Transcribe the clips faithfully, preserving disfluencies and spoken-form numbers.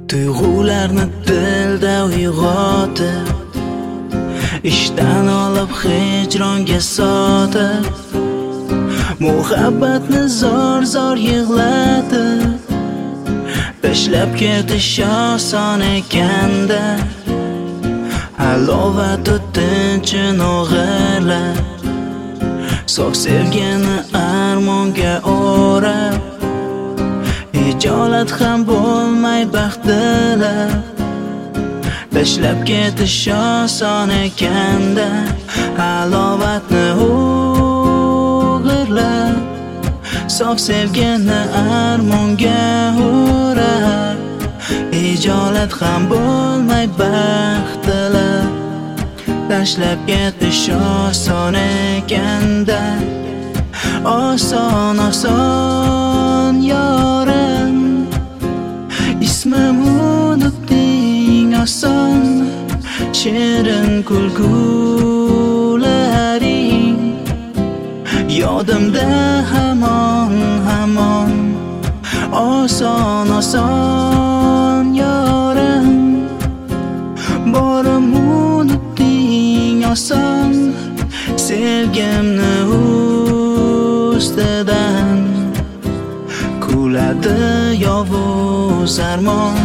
Tuyg'ularni dilda uyg'otib, ishdan olib hijronga sotib, muhabbatni zor-zor yig'latib, tashlab ketish oson ekanda, halovat o'ttinchin o'g'irlab, sof sevgini armonga o'rab, ijolat ham bo'lmay baxtilar, tashlab ketish oson ekanda, halovatni o'g'irlab, sof sevgini armonga o'rab, ijolat ham bo'lmay baxtilar, tashlab ketish oson ekanda, oson oson yorim, ismim unutding oson, shirin kulgularing yodimda hamon hamon, oson oson yorim, borim unutding oson, sevgimni ustidan kuladi yovuz armon.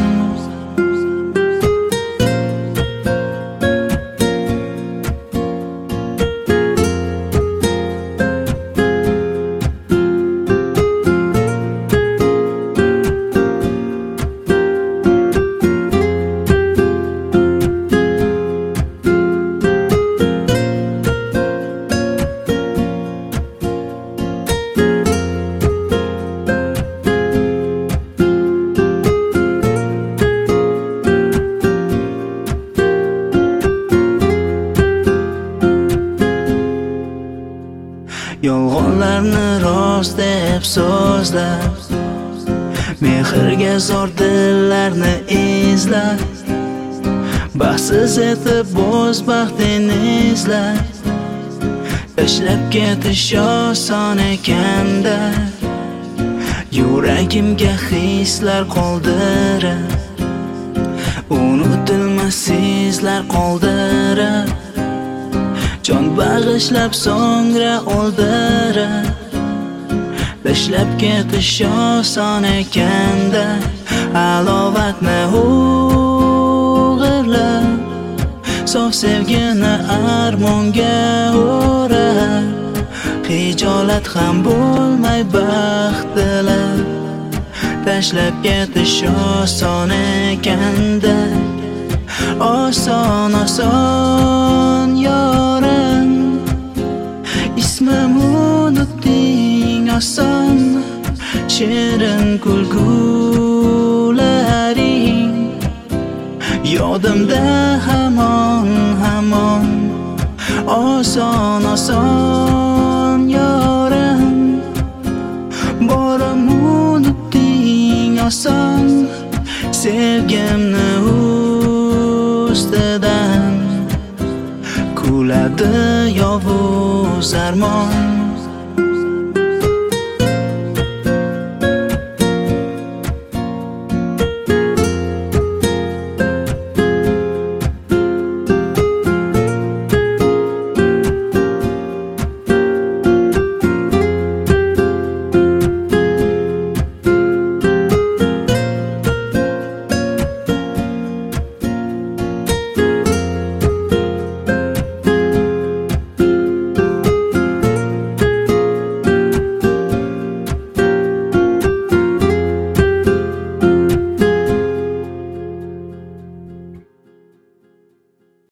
Yolg'onlarni rost deb so'zlab, mehrga zor dillarni izlab, baxtsiz etib bo'z baxtini izlab, tashlab ketish oson ekanda, yuragimga hislar qoldirib, unutilmas izlar qoldirib, jon bag'ishlab so'ngra o'ldirib, tashlab ketish oson ekanda, halovatni o'g'irlab, sof sevgini armonga o'rab, hijolat ham bo'lmay baxtilar, tashlab ketish oson ekanda, oson oson yorim, ismim unutding oson, shirin kulgularing yodimda hamon hamon, oson oson yorim, borim unutding oson, sevgimni ustidan kuladi yovuz armon.